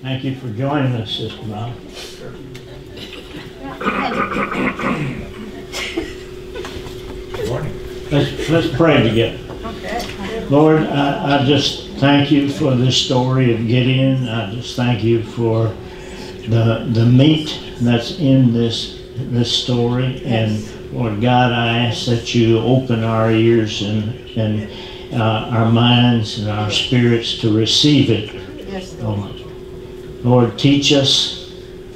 Thank you for joining us, Sister Bob. Good morning. Let's pray together. Okay. Lord, I just thank you for this story of Gideon. I just thank you for the meat that's in this story. And Lord God, I ask that you open our ears and our minds and our spirits to receive it. Yes, Lord. Lord, teach us,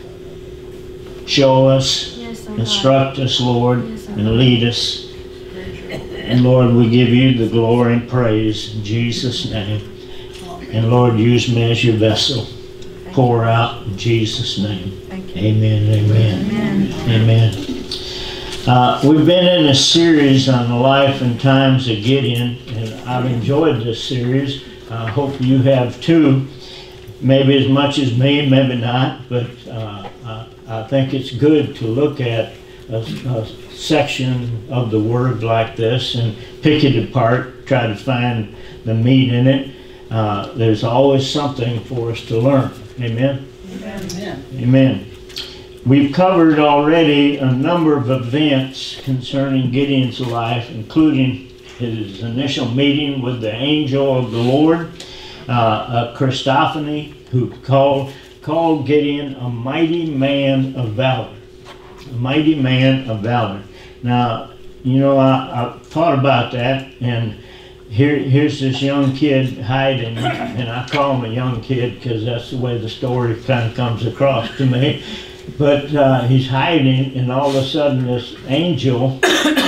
show us, Yes, oh instruct us, Lord, Yes, oh and lead us. And Lord, we give you the glory and praise in Jesus' name. And Lord, use me as your vessel. Pour out in Jesus' name. Thank you. Amen, amen, amen. We've been in a series on the life and times of Gideon, and I've enjoyed this series. I hope you have too. Maybe as much as me, maybe not, but I think it's good to look at a section of the Word like this and pick it apart, try to find the meat in it. There's always something for us to learn. Amen? Amen. Amen. We've covered already a number of events concerning Gideon's life, including his initial meeting with the angel of the Lord, Christophany, who called Gideon a mighty man of valor. A mighty man of valor. Now, you know, I thought about that, and here's this young kid hiding, and I call him a young kid because that's the way the story kind of comes across to me. But he's hiding, and all of a sudden this angel,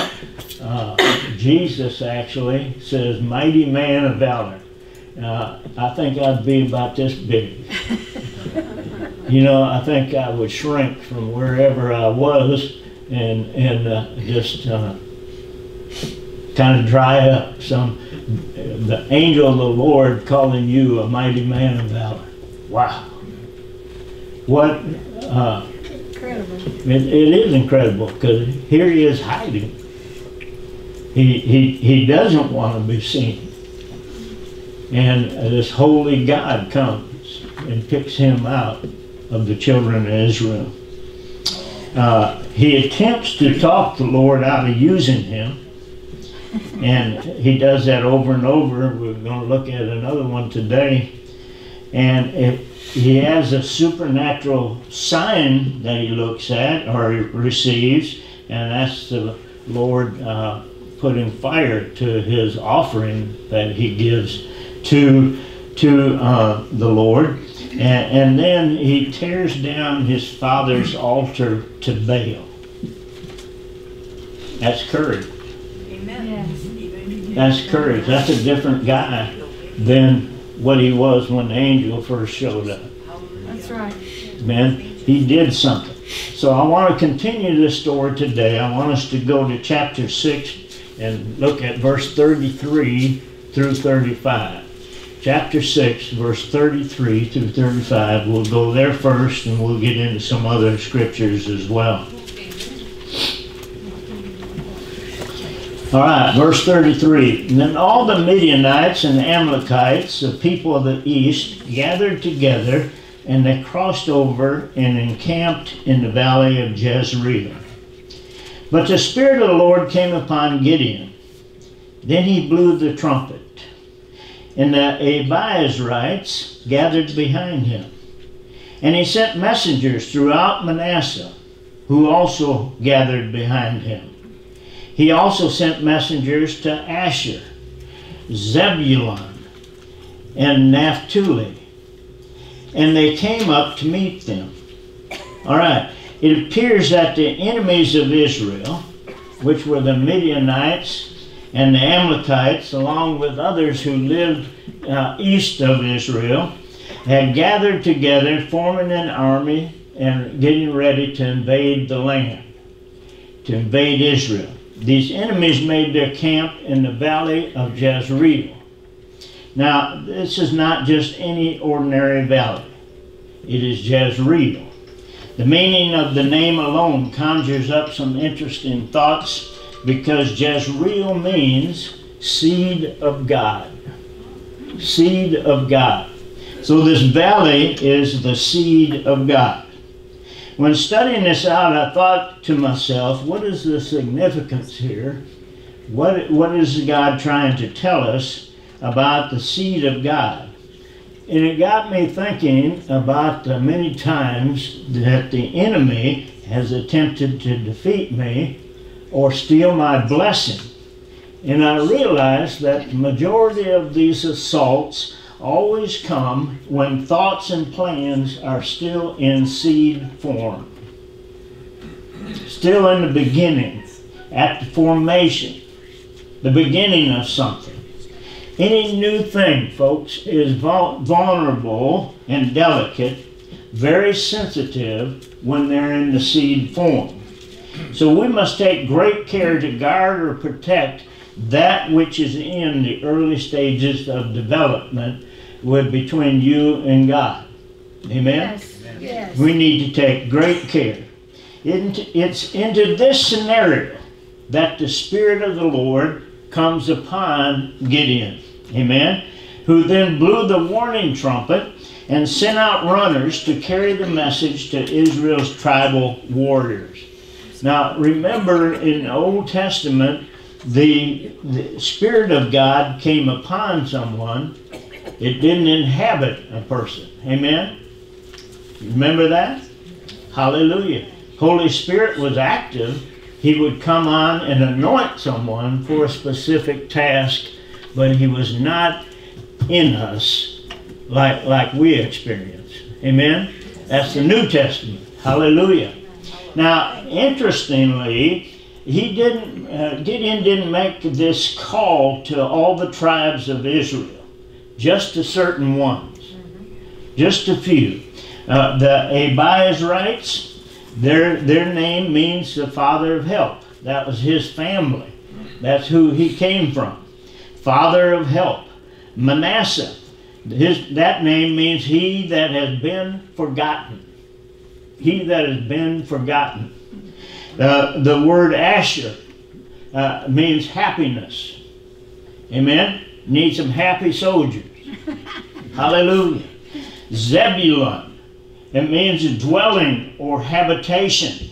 Jesus actually, says, mighty man of valor. I think I'd be about this big. You know, I think I would shrink from wherever I was and just kind of dry up. The angel of the Lord calling you a mighty man of valor. Wow. What, Incredible. it is incredible, because here he is hiding. He doesn't want to be seen. And this holy God comes and picks him out of the children of Israel. He attempts to talk the Lord out of using him, and he does that over and over. We're going to look at another one today. And he has a supernatural sign that he looks at or receives, and that's the Lord putting fire to his offering that he gives to the Lord. And then he tears down his father's altar to Baal. That's courage. Yes. That's courage. That's a different guy than what he was when the angel first showed up. That's right. Man, he did something. So I want to continue this story today. I want us to go to chapter 6 and look at verse 33 through 35. Chapter 6, verse 33 through 35. We'll go there first, and we'll get into some other scriptures as well. All right, verse 33. And then all the Midianites and the Amalekites, the people of the east, gathered together, and they crossed over and encamped in the valley of Jezreel. But the Spirit of the Lord came upon Gideon. Then he blew the trumpet, and the Abiezrites gathered behind him. And he sent messengers throughout Manasseh, who also gathered behind him. He also sent messengers to Asher, Zebulun, and Naphtali, and they came up to meet them. All right, it appears that the enemies of Israel, which were the Midianites and the Amalekites, along with others who lived east of Israel, had gathered together, forming an army and getting ready to invade the land, to invade Israel. These enemies made their camp in the valley of Jezreel. Now, this is not just any ordinary valley. It is Jezreel. The meaning of the name alone conjures up some interesting thoughts, because Jezreel means seed of God. Seed of God. So this valley is the seed of God. When studying this out, I thought to myself, what is the significance here? What is God trying to tell us about the seed of God? And it got me thinking about the many times that the enemy has attempted to defeat me or steal my blessing. And I realized that the majority of these assaults always come when thoughts and plans are still in seed form. Still in the beginning, at the formation, the beginning of something. Any new thing, folks, is vulnerable and delicate, very sensitive when they're in the seed form. So we must take great care to guard or protect that which is in the early stages of development between you and God. Amen? Yes. Yes. We need to take great care. It's into this scenario that the Spirit of the Lord comes upon Gideon. Amen? Who then blew the warning trumpet and sent out runners to carry the message to Israel's tribal warriors. Now, remember in the Old Testament, the Spirit of God came upon someone. It didn't inhabit a person. Amen? Remember that? Hallelujah. Holy Spirit was active. He would come on and anoint someone for a specific task, but he was not in us like we experience. Amen? That's the New Testament. Hallelujah. Now, interestingly, Gideon didn't make this call to all the tribes of Israel, just to certain ones, just a few. The Abiezrites, their name means the father of help. That was his family. That's who he came from. Father of help. Manasseh, that name means he that has been forgotten. He that has been forgotten. The word Asher means happiness. Amen? Need some happy soldiers. Hallelujah. Zebulun, it means a dwelling or habitation.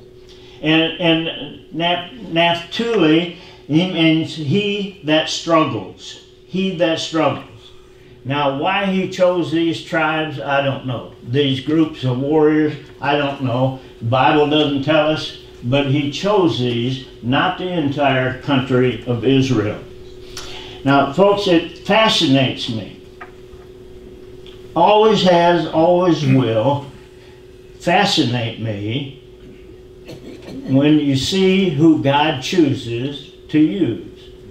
And Naphtali, he means he that struggles. He that struggles. Now, why he chose these tribes, I don't know. These groups of warriors, I don't know. The Bible doesn't tell us, but he chose these, not the entire country of Israel. Now, folks, it fascinates me. Always has, always will fascinate me when you see who God chooses to use.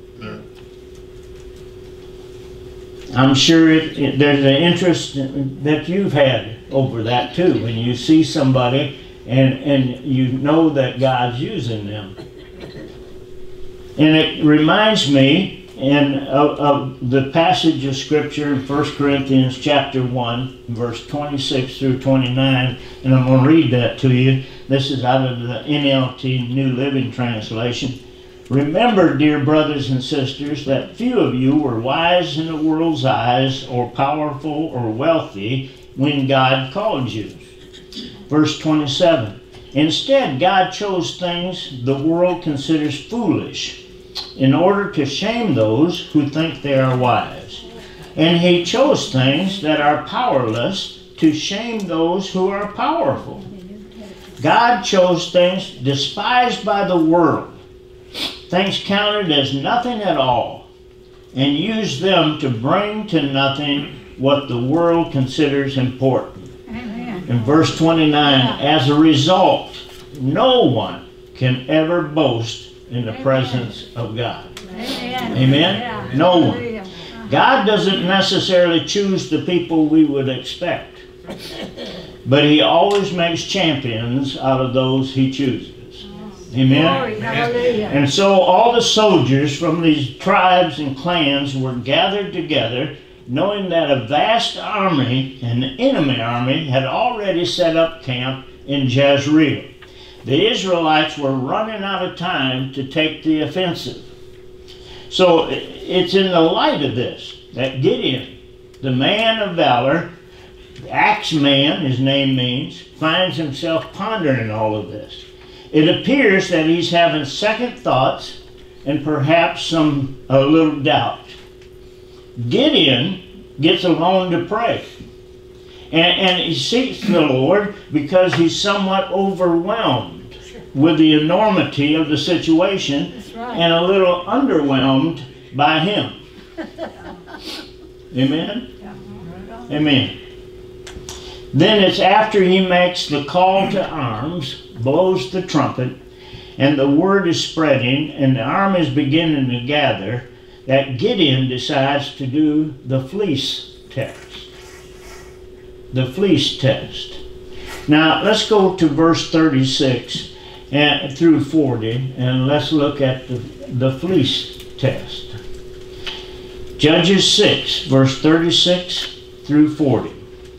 I'm sure there's an interest that you've had over that too, when you see somebody and you know that God's using them. And it reminds me of the passage of Scripture in 1 Corinthians chapter 1, verse 26 through 29, and I'm going to read that to you. This is out of the NLT New Living Translation. Remember, dear brothers and sisters, that few of you were wise in the world's eyes, or powerful or wealthy, when God called you. Verse 27. Instead, God chose things the world considers foolish, in order to shame those who think they are wise. And he chose things that are powerless to shame those who are powerful. God chose things despised by the world, things counted as nothing at all, and used them to bring to nothing what the world considers important. Amen. In verse 29, as a result, no one can ever boast in the presence of God. Amen. Amen? Yeah. No one. Hallelujah. God doesn't necessarily choose the people we would expect, but he always makes champions out of those he chooses. Amen? Glory, hallelujah. And so all the soldiers from these tribes and clans were gathered together, knowing that a vast army, an enemy army, had already set up camp in Jezreel. The Israelites were running out of time to take the offensive. So it's in the light of this that Gideon The man of valor, the axe man, his name means, finds himself pondering all of this. It appears that he's having second thoughts and perhaps a little doubt. Gideon gets alone to pray. And he seeks the Lord because he's somewhat overwhelmed with the enormity of the situation. That's right. And a little underwhelmed by him. Amen? Amen. Then it's after he makes the call to arms, blows the trumpet, and the word is spreading, and the army is beginning to gather, that Gideon decides to do the fleece test. The fleece test. Now, let's go to verse 36 through 40, and let's look at the fleece test. Judges 6, verse 36 through 40.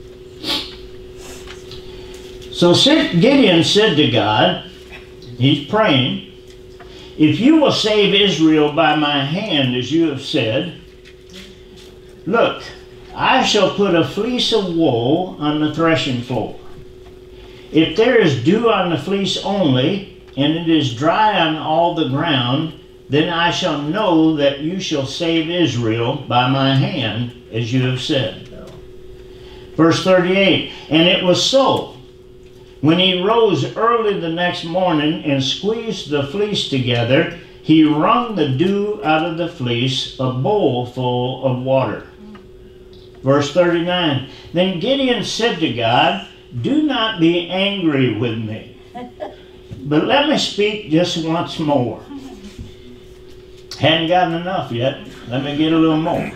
So Gideon said to God, he's praying, if you will save Israel by my hand, as you have said, look, I shall put a fleece of wool on the threshing floor. If there is dew on the fleece only, and it is dry on all the ground, then I shall know that you shall save Israel by my hand, as you have said. Verse 38, and it was so. When he rose early the next morning and squeezed the fleece together, he wrung the dew out of the fleece, a bowl full of water. Verse 39, then Gideon said to God, do not be angry with me, but let me speak just once more. Hadn't gotten enough yet. Let me get a little more.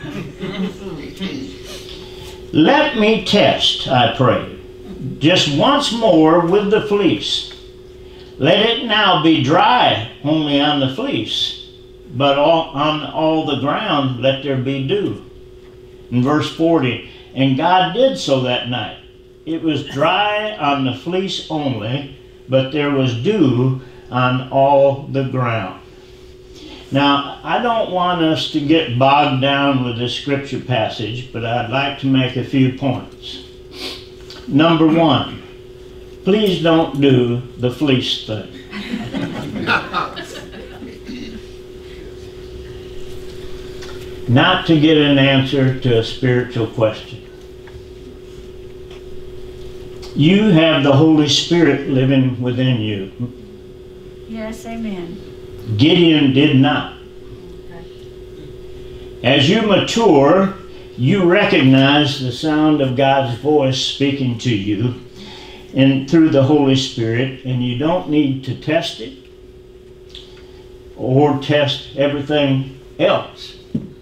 Let me test, I pray, just once more with the fleece. Let it now be dry only on the fleece, but on all the ground let there be dew. In verse 40, and God did so that night. It was dry on the fleece only, but there was dew on all the ground. Now, I don't want us to get bogged down with this scripture passage, but I'd like to make a few points. Number one, please don't do the fleece thing. Not to get an answer to a spiritual question. You have the Holy Spirit living within you. Yes, amen. Gideon did not. As you mature, you recognize the sound of God's voice speaking to you and through the Holy Spirit, and you don't need to test it or test everything else.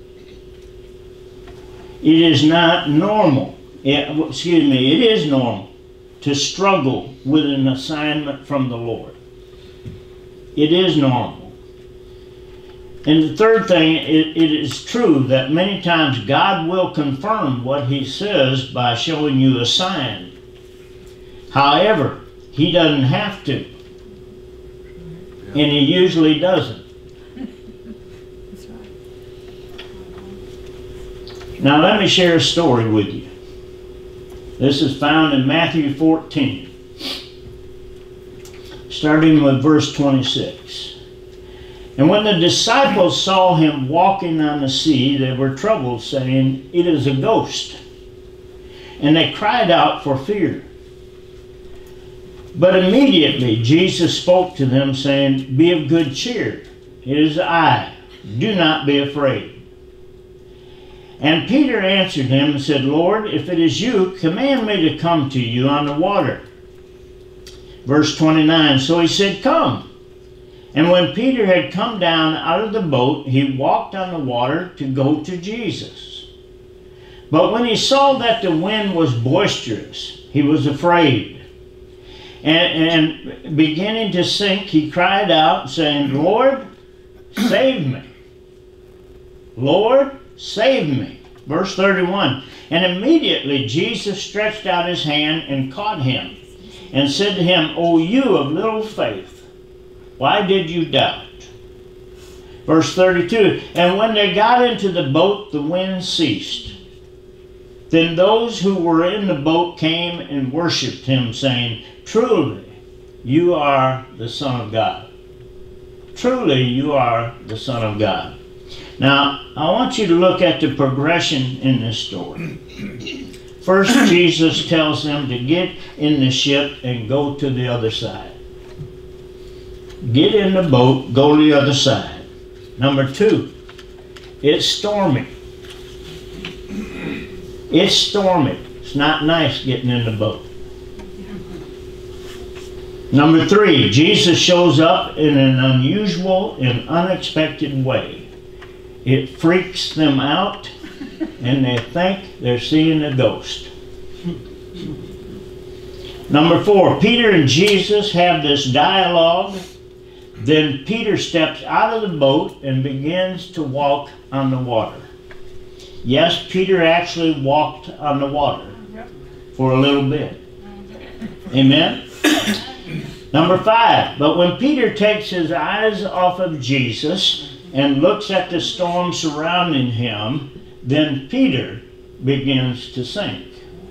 It is not normal, it is normal to struggle with an assignment from the Lord. It is normal. And the third thing, it is true that many times God will confirm what He says by showing you a sign. However, He doesn't have to. And He usually doesn't. That's right. Now let me share a story with you. This is found in Matthew 14, starting with verse 26. And when the disciples saw him walking on the sea, they were troubled, saying, it is a ghost. And they cried out for fear. But immediately Jesus spoke to them, saying, be of good cheer. It is I. Do not be afraid. And Peter answered him and said, Lord, if it is you, command me to come to you on the water. Verse 29, so he said, come. And when Peter had come down out of the boat, he walked on the water to go to Jesus. But when he saw that the wind was boisterous, he was afraid. And beginning to sink, he cried out, saying, Lord, save me. Lord, save me. Verse 31, and immediately Jesus stretched out his hand and caught him, and said to him, O you of little faith, why did you doubt? Verse 32, and when they got into the boat, the wind ceased. Then those who were in the boat came and worshipped him, saying, "Truly, you are the Son of God. Truly, you are the Son of God." Now, I want you to look at the progression in this story. First, Jesus tells them to get in the ship and go to the other side. Get in the boat, go to the other side. Number 2, it's stormy. It's stormy. It's not nice getting in the boat. Number 3, Jesus shows up in an unusual and unexpected way. It freaks them out and they think they're seeing a ghost. Number 4, Peter and Jesus have this dialogue. Then Peter steps out of the boat and begins to walk on the water. Yes, Peter actually walked on the water for a little bit. Amen? Number 5, but when Peter takes his eyes off of Jesus and looks at the storm surrounding him, then Peter begins to sink.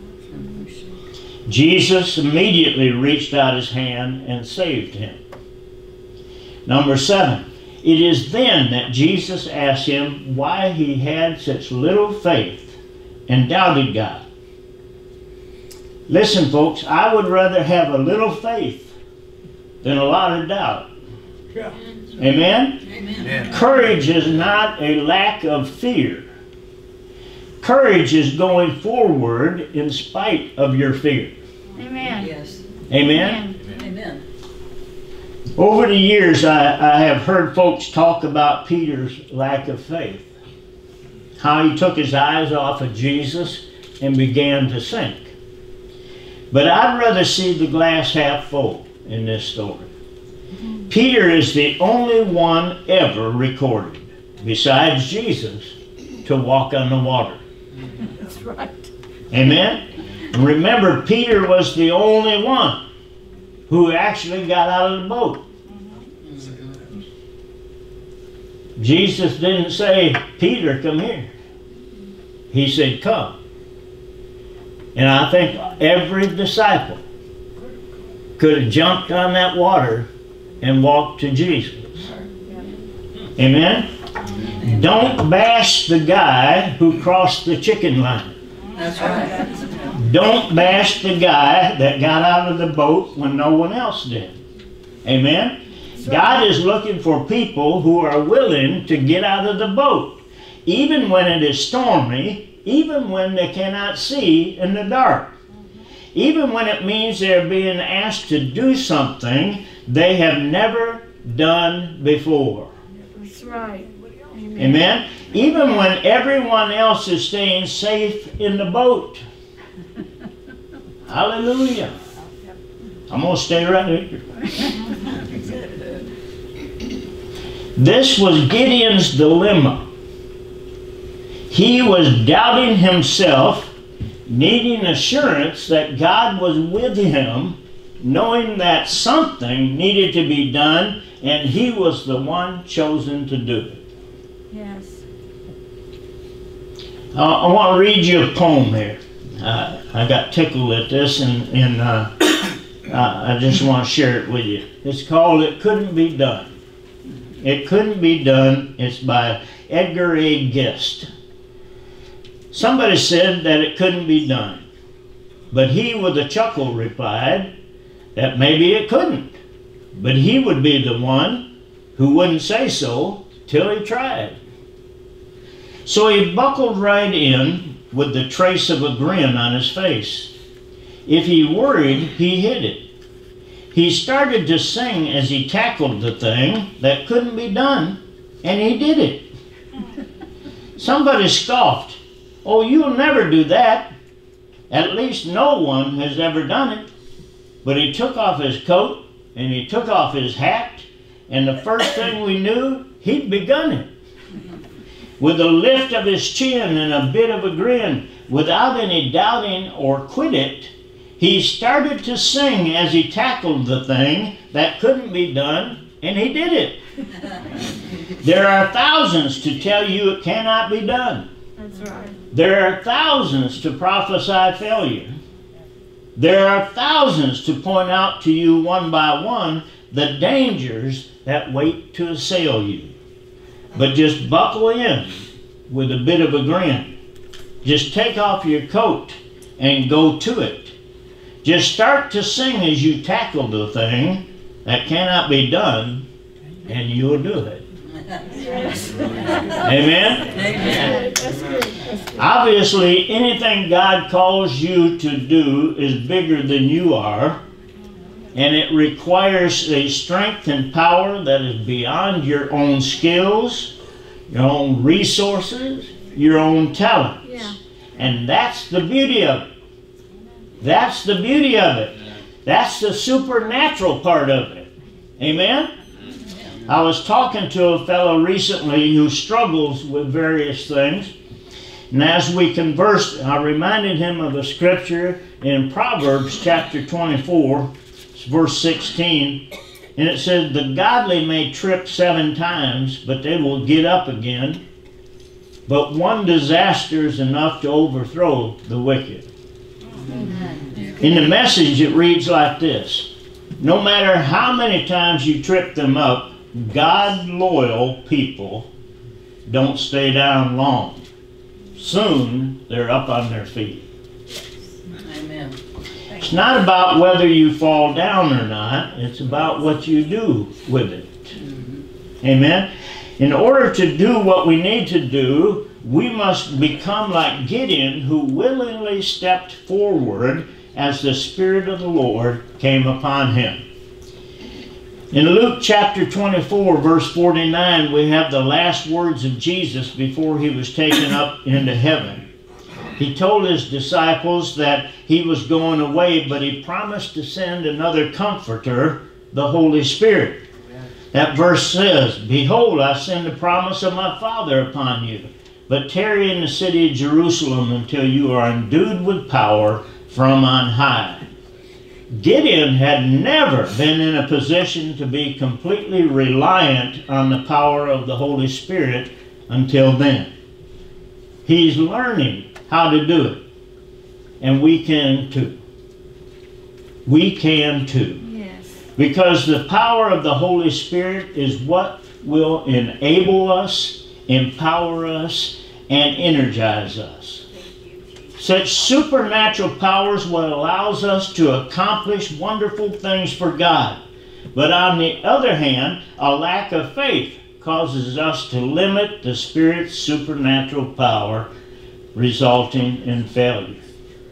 Jesus immediately reached out his hand and saved him. Number 7, it is then that Jesus asked him why he had such little faith and doubted God. Listen, folks, I would rather have a little faith than a lot of doubt. Yeah. Amen? Amen. Courage is not a lack of fear. Courage is going forward in spite of your fear. Amen. Yes. Amen? Amen. Over the years, I have heard folks talk about Peter's lack of faith. How he took his eyes off of Jesus and began to sink. But I'd rather see the glass half full in this story. Peter is the only one ever recorded, besides Jesus, to walk on the water. That's right. Amen? And remember, Peter was the only one who actually got out of the boat. Jesus didn't say, "Peter, come here." He said, "Come." And I think every disciple could have jumped on that water and walked to Jesus. Amen? Don't bash the guy who crossed the chicken line. That's right. Don't bash the guy that got out of the boat when no one else did. Amen? God is looking for people who are willing to get out of the boat, even when it is stormy, even when they cannot see in the dark, even when it means they're being asked to do something they have never done before. That's right. Amen. Amen? Even when everyone else is staying safe in the boat. Hallelujah. I'm going to stay right here. This was Gideon's dilemma. He was doubting himself, needing assurance that God was with him, knowing that something needed to be done, and he was the one chosen to do it. Yes. I want to read you a poem here. I got tickled at this, and I just want to share it with you. It's called "It Couldn't Be Done." It Couldn't Be Done. It's by Edgar A. Guest. Somebody said that it couldn't be done, but he with a chuckle replied that maybe it couldn't, but he would be the one who wouldn't say so till he tried. So he buckled right in with the trace of a grin on his face. If he worried, he hid it. He started to sing as he tackled the thing that couldn't be done, and he did it. Somebody scoffed, "Oh, you'll never do that. At least no one has ever done it." But he took off his coat, and he took off his hat, and the first thing we knew, he'd begun it. With a lift of his chin and a bit of a grin, without any doubting or quit it, he started to sing as he tackled the thing that couldn't be done, and he did it. There are thousands to tell you it cannot be done. That's right. There are thousands to prophesy failure. There are thousands to point out to you one by one the dangers that wait to assail you. But just buckle in with a bit of a grin. Just take off your coat and go to it. Just start to sing as you tackle the thing that cannot be done, and you'll do it. Yes. Amen? Amen. That's good. That's good. Obviously, anything God calls you to do is bigger than you are, and it requires a strength and power that is beyond your own skills, your own resources, your own talents. Yeah. And that's the beauty of it. That's the beauty of it. That's the supernatural part of it. Amen? I was talking to a fellow recently who struggles with various things. And as we conversed, I reminded him of a scripture in Proverbs chapter 24, verse 16. And it says, the godly may trip 7 times, but they will get up again. But one disaster is enough to overthrow the wicked. In the Message, it reads like this. No matter how many times you trip them up, God-loyal people don't stay down long. Soon, they're up on their feet. Amen. It's not about whether you fall down or not. It's about what you do with it. Amen? In order to do what we need to do, we must become like Gideon, who willingly stepped forward as the Spirit of the Lord came upon him. In Luke chapter 24, verse 49, we have the last words of Jesus before he was taken up into heaven. He told his disciples that he was going away, but he promised to send another comforter, the Holy Spirit. That verse says, behold, I send the promise of my Father upon you, but tarry in the city of Jerusalem until you are endued with power from on high. Gideon had never been in a position to be completely reliant on the power of the Holy Spirit until then. He's learning how to do it. And we can too. We can too. Yes. Because the power of the Holy Spirit is what will enable us, empower us, and energize us. Such supernatural powers what allows us to accomplish wonderful things for God. But on the other hand, a lack of faith causes us to limit the Spirit's supernatural power, resulting in failure.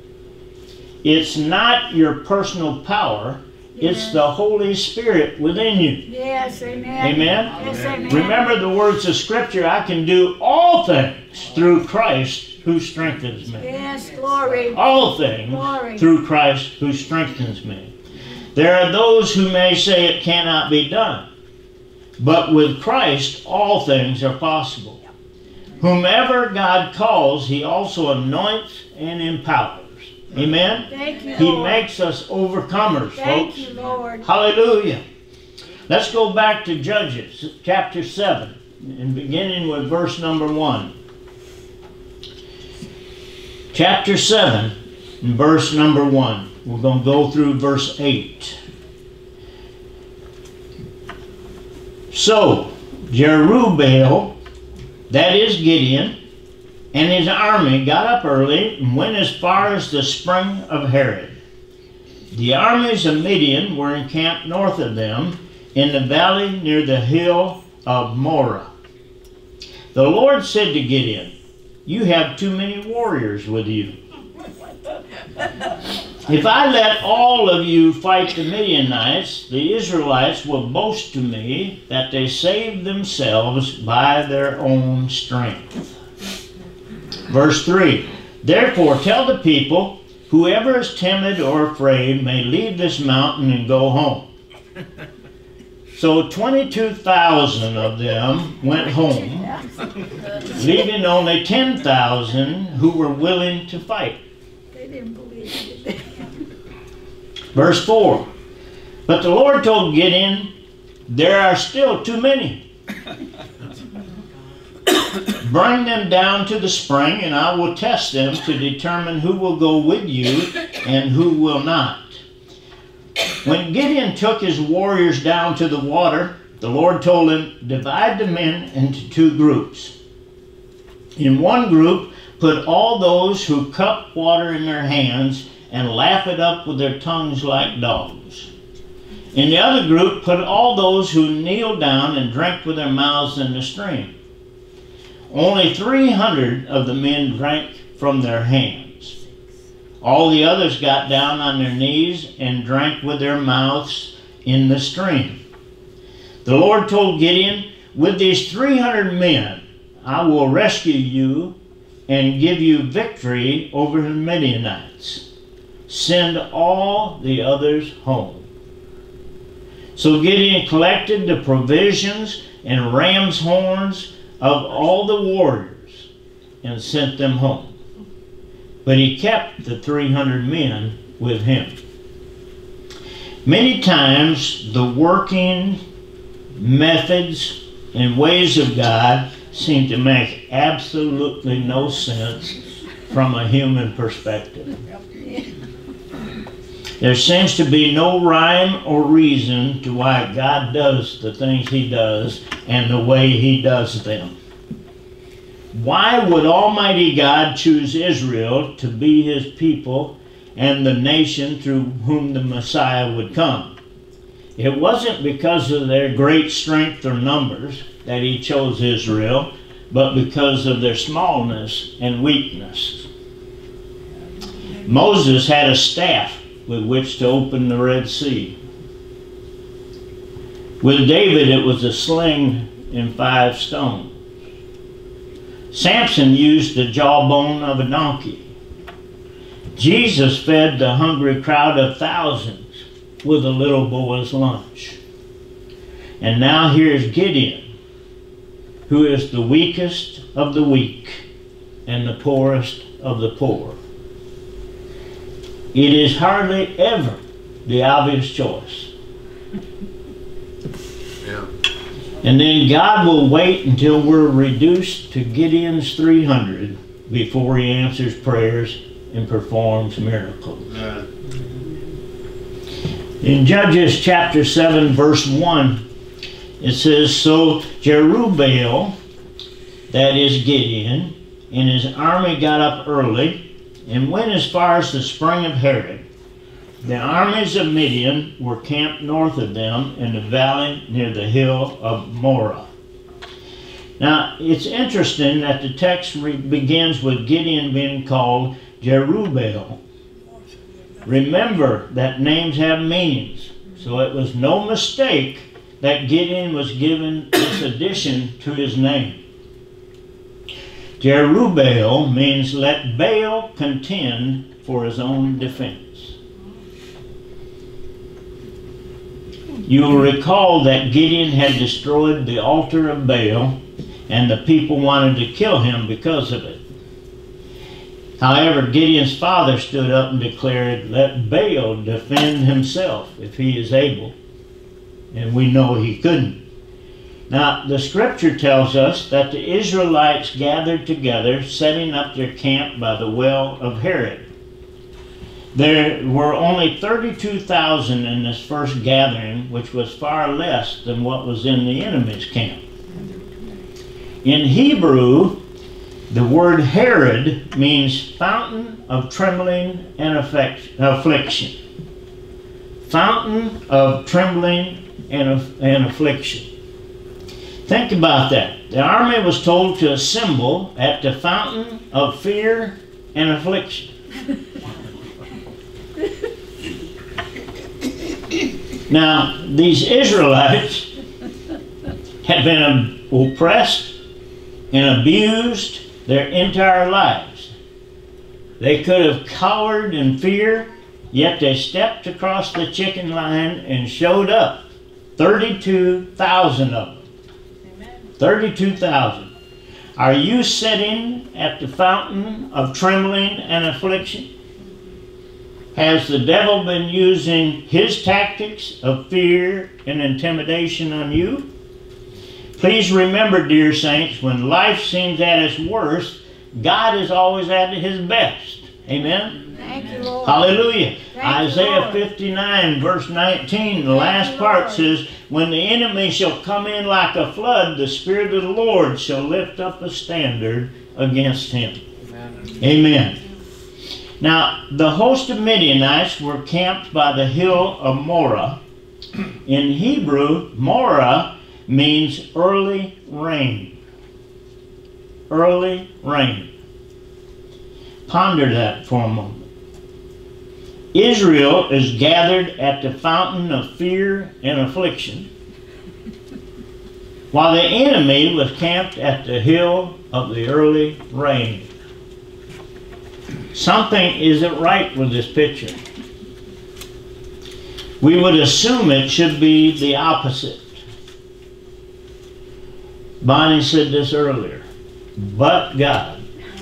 It's not your personal power, it's the Holy Spirit within you. Yes, amen. Amen? Yes, amen. Remember the words of Scripture, I can do all things through Christ who strengthens me. Yes, glory. All things Glory. through Christ who strengthens me. There are those who may say it cannot be done, but with Christ all things are possible. Whomever God calls, he also anoints and empowers. Amen? Thank you, He Lord. makes us overcomers, Thank folks. you, Lord. Hallelujah. Let's go back to Judges chapter 7 and beginning with verse number 1. Chapter 7 and verse number 1. We're going to go through verse 8. So, Jerubbaal, that is Gideon, and his army got up early and went as far as the spring of Harod. The armies of Midian were encamped north of them in the valley near the hill of Moreh. The Lord said to Gideon, you have too many warriors with you. If I let all of you fight the Midianites, the Israelites will boast to me that they saved themselves by their own strength. Verse 3, therefore tell the people, whoever is timid or afraid may leave this mountain and go home. So 22,000 of them went home, leaving only 10,000 who were willing to fight. They didn't believe it, did they? Verse 4, but the Lord told Gideon, there are still too many. Bring them down to the spring, and I will test them to determine who will go with you and who will not." When Gideon took his warriors down to the water, the Lord told him, "Divide the men into two groups. In one group, put all those who cup water in their hands and lap it up with their tongues like dogs. In the other group, put all those who kneel down and drink with their mouths in the stream." Only 300 of the men drank from their hands. All the others got down on their knees and drank with their mouths in the stream. The Lord told Gideon, "With these 300 men, I will rescue you and give you victory over the Midianites. Send all the others home." So Gideon collected the provisions and ram's horns of all the warriors and sent them home. But he kept the 300 men with him. Many times the working methods and ways of God seem to make absolutely no sense from a human perspective. There seems to be no rhyme or reason to why God does the things he does and the way he does them. Why would Almighty God choose Israel to be his people and the nation through whom the Messiah would come? It wasn't because of their great strength or numbers that he chose Israel, but because of their smallness and weakness. Moses had a staff with which to open the Red Sea. With David, it was a sling and 5 stones. Samson used the jawbone of a donkey. Jesus fed the hungry crowd of thousands with a little boy's lunch. And now here's Gideon, who is the weakest of the weak and the poorest of the poor. It is hardly ever the obvious choice. Yeah. And then God will wait until we're reduced to Gideon's 300 before he answers prayers and performs miracles. In Judges chapter 7 verse 1, it says, "So Jerubbaal," that is Gideon, "and his army got up early and went as far as the spring of Harod. The armies of Midian were camped north of them in the valley near the hill of Morah." Now, it's interesting that the text begins with Gideon being called Jerubbaal. Remember that names have meanings, so it was no mistake that Gideon was given this addition to his name. Jerubbaal means "let Baal contend for his own defense." You will recall that Gideon had destroyed the altar of Baal, and the people wanted to kill him because of it. However, Gideon's father stood up and declared, "Let Baal defend himself if he is able." And we know he couldn't. Now, the scripture tells us that the Israelites gathered together, setting up their camp by the well of Harod. There were only 32,000 in this first gathering, which was far less than what was in the enemy's camp. In Hebrew, the word Harod means fountain of trembling and affliction. Fountain of trembling and affliction. Think about that. The army was told to assemble at the fountain of fear and affliction. Now, these Israelites had been oppressed and abused their entire lives. They could have cowered in fear, yet they stepped across the chicken line and showed up. 32,000 of them. 32,000. Are you sitting at the fountain of trembling and affliction? Has the devil been using his tactics of fear and intimidation on you? Please remember, dear saints, when life seems at its worst, God is always at his best. Amen? Thank you, Lord. Hallelujah. Thank you, Isaiah Lord. 59 verse 19, the last you, part Lord. says, when the enemy shall come in like a flood, the Spirit of the Lord shall lift up a standard against him. Amen. Now, the host of Midianites were camped by the hill of Morah. In Hebrew, Morah means early rain. Early rain. Ponder that for a moment. Israel is gathered at the fountain of fear and affliction, while the enemy was camped at the hill of the early rain. Something isn't right with this picture. We would assume it should be the opposite. Bonnie said this earlier. But God.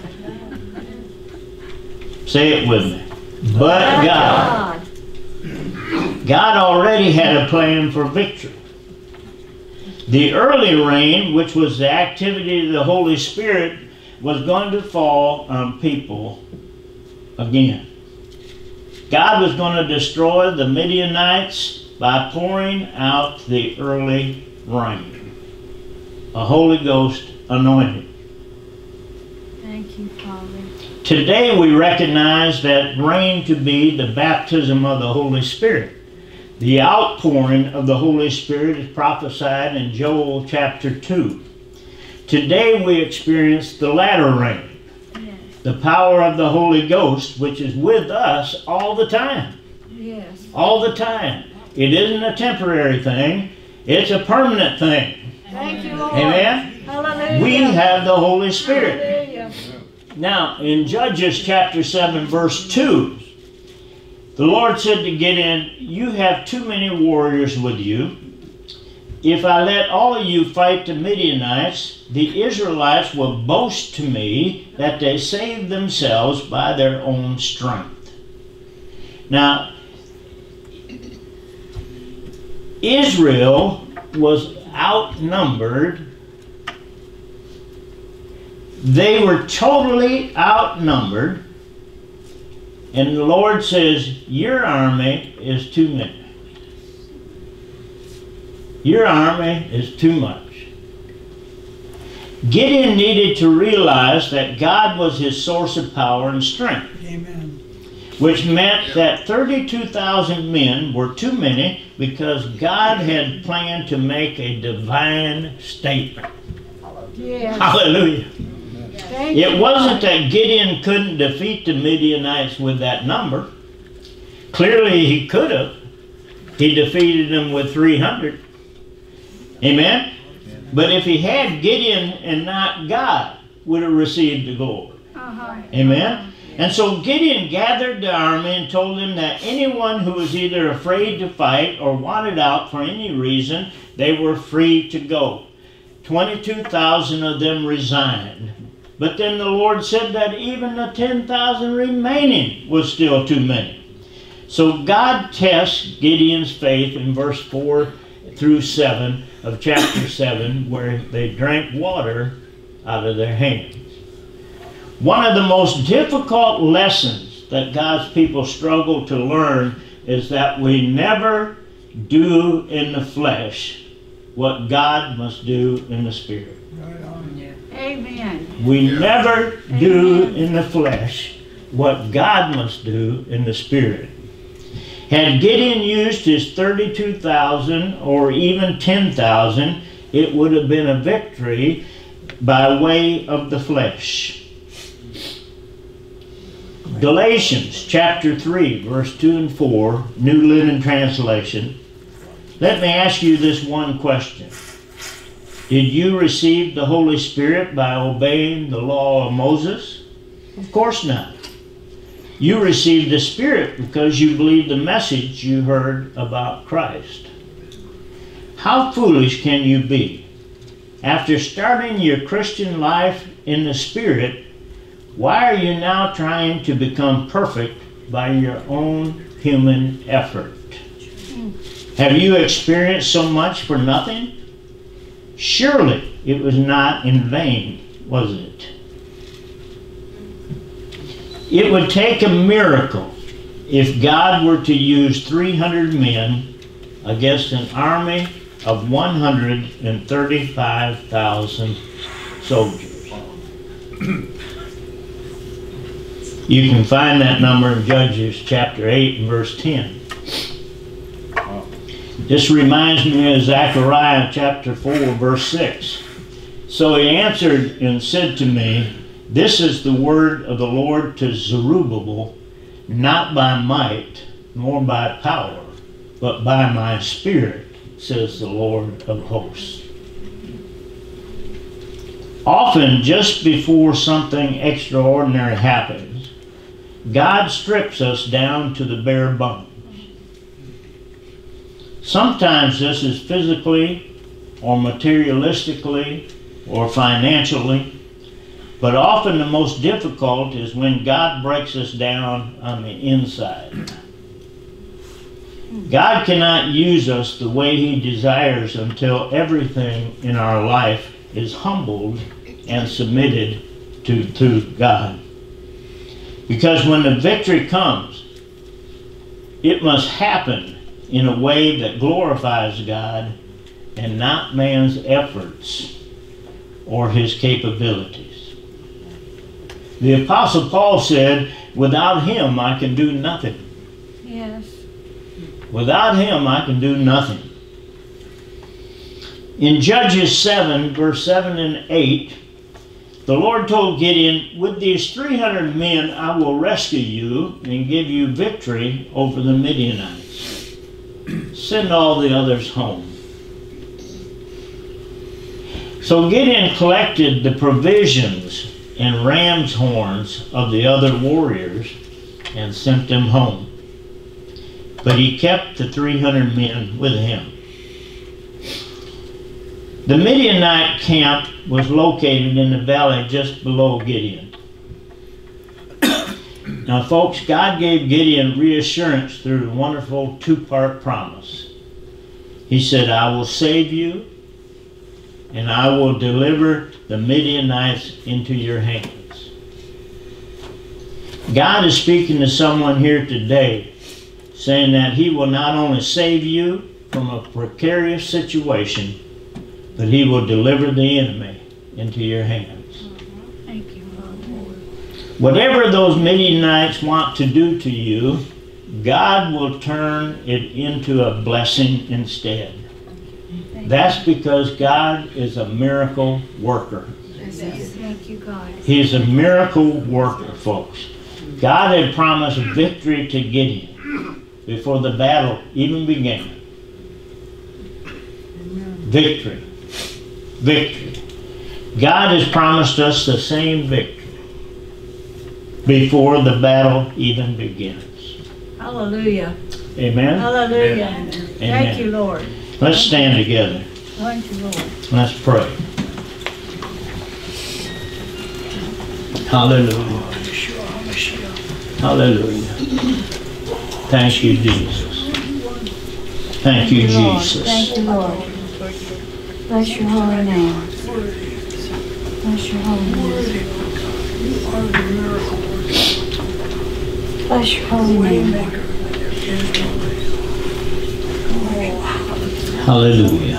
Say it with me. But God. God already had a plan for victory. The early rain, which was the activity of the Holy Spirit, was going to fall on people again. God was going to destroy the Midianites by pouring out the early rain. A Holy Ghost anointing. Thank you, Father. Today we recognize that rain to be the baptism of the Holy Spirit. The outpouring of the Holy Spirit is prophesied in Joel chapter 2. Today we experience the latter rain. Yes. The power of the Holy Ghost, which is with us all the time. Yes. All the time. It isn't a temporary thing. It's a permanent thing. Thank you, Lord. Amen? Hallelujah. We have the Holy Spirit. Hallelujah. Now, in Judges chapter 7, verse 2, the Lord said to Gideon, you have too many warriors with you. If I let all of you fight the Midianites, the Israelites will boast to me that they saved themselves by their own strength. Now, Israel was outnumbered. They were totally outnumbered. And the Lord says, your army is too many. Your army is too much. Gideon needed to realize that God was his source of power and strength. Amen. Which meant that 32,000 men were too many because God had planned to make a divine statement. Yes. Hallelujah. Thank you, It wasn't Lord. that Gideon couldn't defeat the Midianites with that number. Clearly he could have. He defeated them with 300. Amen? But if he had, Gideon and not God would have received the glory. Uh-huh. Amen? And so Gideon gathered the army and told them that anyone who was either afraid to fight or wanted out for any reason, they were free to go. 22,000 of them resigned. But then the Lord said that even the 10,000 remaining was still too many. So God tests Gideon's faith in verse 4 through 7 of chapter 7, where they drank water out of their hands. One of the most difficult lessons that God's people struggle to learn is that we never do in the flesh what God must do in the Spirit. Right on. Yeah. Amen. We never do Amen. in the flesh what God must do in the Spirit. Had Gideon used his 32,000 or even 10,000, it would have been a victory by way of the flesh. Galatians chapter 3, verse 2 and 4, New Living Translation. Let me ask you this one question. Did you receive the Holy Spirit by obeying the law of Moses? Of course not. You received the Spirit because you believed the message you heard about Christ. How foolish can you be? After starting your Christian life in the Spirit, why are you now trying to become perfect by your own human effort? Have you experienced so much for nothing? Surely it was not in vain, was it? It would take a miracle if God were to use 300 men against an army of 135,000 soldiers. You can find that number in Judges chapter 8 and verse 10. This reminds me of Zechariah chapter 4 verse 6. So he answered and said to me, this is the word of the Lord to Zerubbabel, not by might nor by power, but by my spirit, says the Lord of hosts. Often, just before something extraordinary happens, God strips us down to the bare bones. Sometimes this is physically or materialistically or financially, but often the most difficult is when God breaks us down on the inside. God cannot use us the way He desires until everything in our life is humbled and submitted to God. Because when the victory comes, it must happen in a way that glorifies God and not man's efforts or his capabilities. The Apostle Paul said, without Him I can do nothing. Yes. Without Him I can do nothing. In Judges 7, verse 7 and 8, the Lord told Gideon, with these 300 men I will rescue you and give you victory over the Midianites. Send all the others home. So Gideon collected the provisions and ram's horns of the other warriors and sent them home. But he kept the 300 men with him. The Midianite camp was located in the valley just below Gideon. Now folks, God gave Gideon reassurance through the wonderful two-part promise. He said, I will save you and I will deliver the Midianites into your hands. God is speaking to someone here today, saying that He will not only save you from a precarious situation, but He will deliver the enemy into your hands. Thank you, Lord. Whatever those Midianites want to do to you, God will turn it into a blessing instead. That's because God is a miracle worker. Thank you, God. He's a miracle worker, folks. God had promised victory to Gideon before the battle even began. Victory. Victory. God has promised us the same victory before the battle even begins. Hallelujah. Amen? Hallelujah. Amen. Thank you, Lord. Let's stand together. Thank you, Lord. Let's pray. Hallelujah. Hallelujah. Thank you, Jesus. Thank you, Jesus. Thank you, Lord. Bless your holy name. Bless your holy name. Bless your holy name. Hallelujah.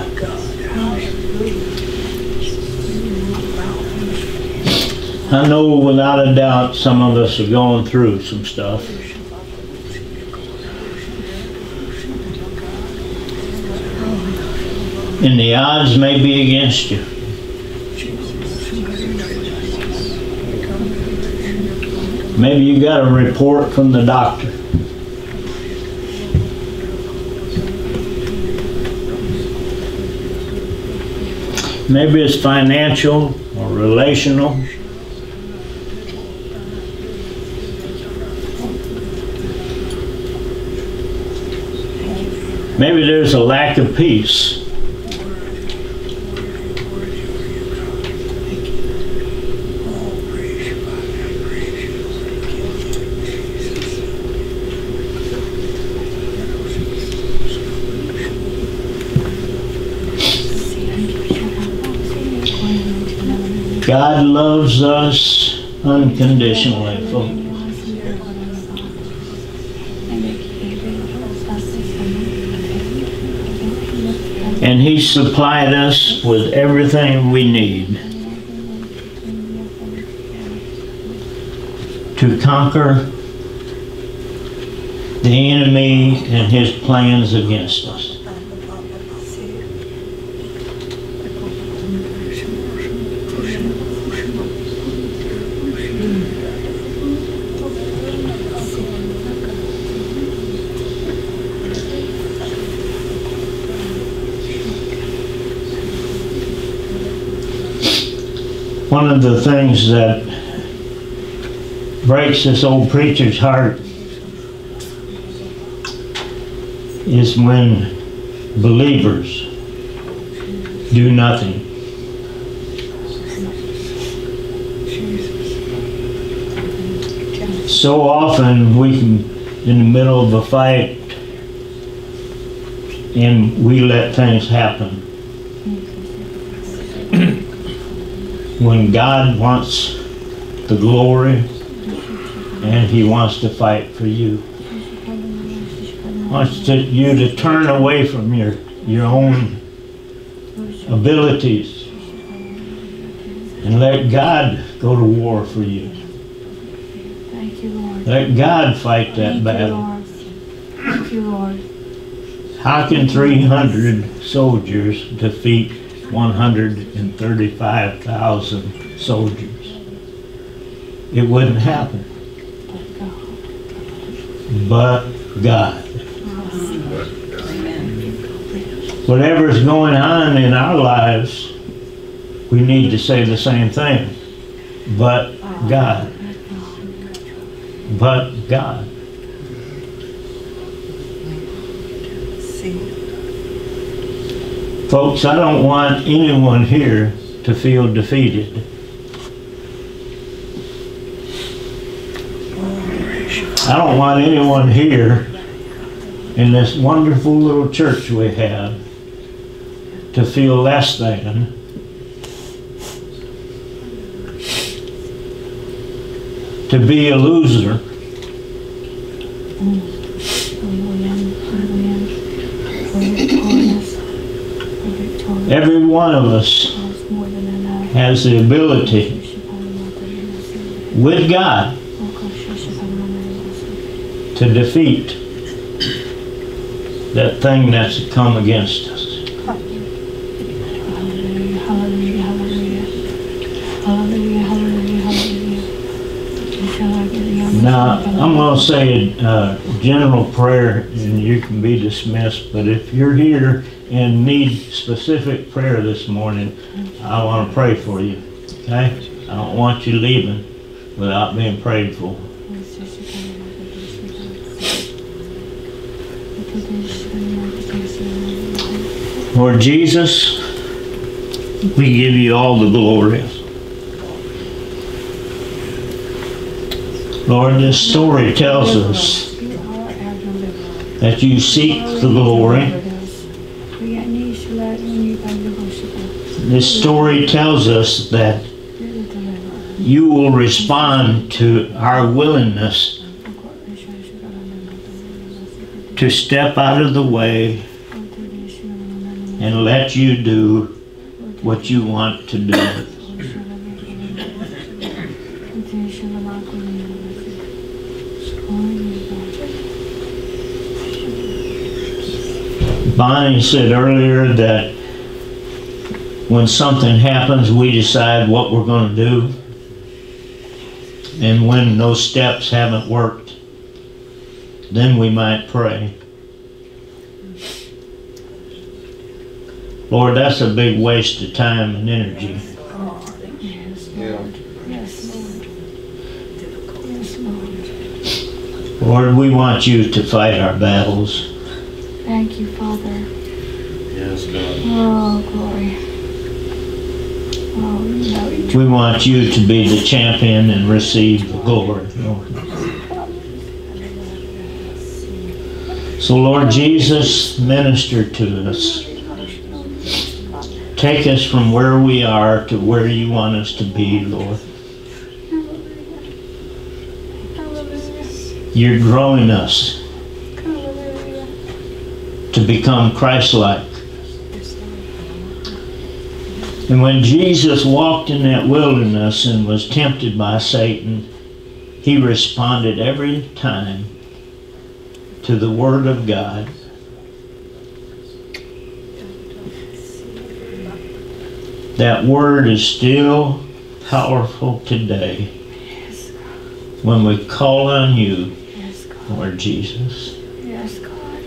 I know without a doubt some of us are going through some stuff. And the odds may be against you. Maybe you got a report from the doctor. Maybe it's financial or relational. Maybe there's a lack of peace. God loves us unconditionally, folks. And He supplied us with everything we need to conquer the enemy and his plans against us. One of the things that breaks this old preacher's heart is when believers do nothing. So often we can, in the middle of a fight, and we let things happen. When God wants the glory and He wants to fight for you. Wants you to turn away from your own abilities and let God go to war for you. Thank you, Lord. Let God fight that battle. Thank you, Lord. How can 300 soldiers defeat 135,000 soldiers? It wouldn't happen. But God. Whatever's going on in our lives, we need to say the same thing. But God. But God. Folks, I don't want anyone here to feel defeated. I don't want anyone here in this wonderful little church we have to feel less than. To be a loser. Every one of us has the ability with God to defeat that thing that's come against us. Hallelujah, hallelujah, hallelujah. Hallelujah, hallelujah, hallelujah. Now, I'm going to say a general prayer and you can be dismissed, but if you're here and need specific prayer this morning, I want to pray for you, okay? I don't want you leaving without being prayed for. Lord Jesus, we give you all the glory. Lord, this story tells us that you seek the glory. This story tells us that you will respond to our willingness to step out of the way and let you do what you want to do. Bonnie said earlier that when something happens, we decide what we're going to do. And when those steps haven't worked, then we might pray. Lord, that's a big waste of time and energy. Lord, we want you to fight our battles. Thank you, Father. Yes, God. Oh, glory. Oh, no. We want you to be the champion and receive the glory, Lord. So, Lord Jesus, minister to us. Take us from where we are to where you want us to be, Lord. You're growing us to become Christ-like. And when Jesus walked in that wilderness and was tempted by Satan, he responded every time to the Word of God. That Word is still powerful today when we call on you, Lord Jesus. Yes, God.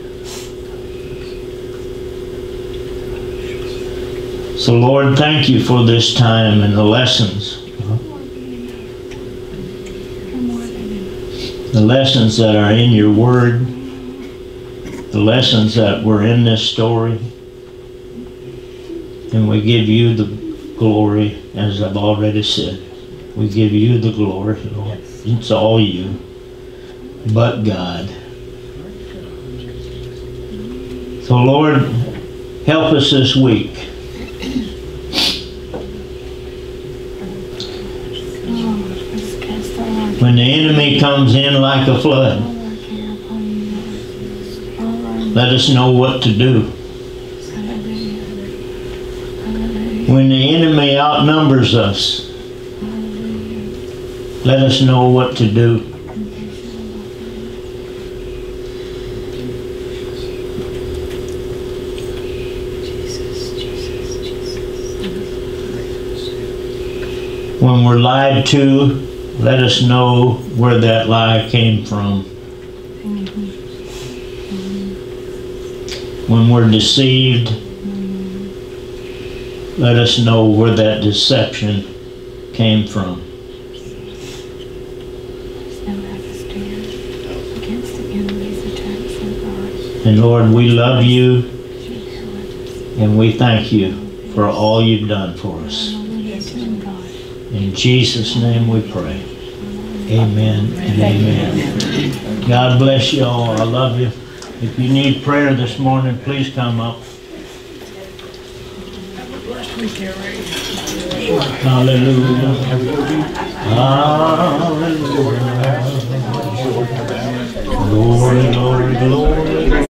So Lord, thank you for this time and the lessons. The lessons that are in your Word. The lessons that were in this story. And we give you the glory, as I've already said. We give you the glory, Lord. It's all you, but God. So Lord, help us this week. When the enemy comes in like a flood, let us know what to do. When the enemy outnumbers us, let us know what to do. When we're lied to, let us know where that lie came from. When we're deceived, let us know where that deception came from. And Lord, we love you and we thank you for all you've done for us. In Jesus' name we pray. Amen and amen. God bless you all. I love you. If you need prayer this morning, please come up. Hallelujah. Hallelujah. Glory, glory, glory.